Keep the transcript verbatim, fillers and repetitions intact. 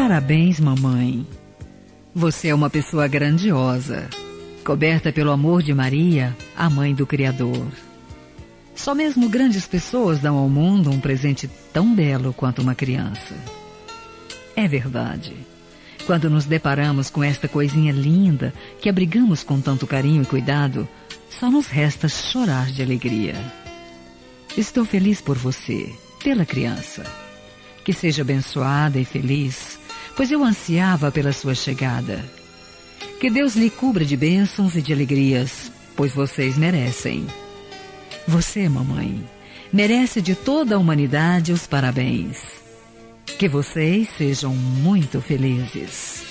Parabéns, mamãe. Você é uma pessoa grandiosa, coberta pelo amor de Maria, a mãe do Criador. Só mesmo grandes pessoas dão ao mundo um presente tão belo quanto uma criança. É verdade. Quando nos deparamos com esta coisinha linda que abrigamos com tanto carinho e cuidado, só nos resta chorar de alegria. Estou feliz por você, pela criança. Que seja abençoada e feliz, pois eu ansiava pela sua chegada. Que Deus lhe cubra de bênçãos e de alegrias, pois vocês merecem. Você, mamãe, merece de toda a humanidade os parabéns. Que vocês sejam muito felizes.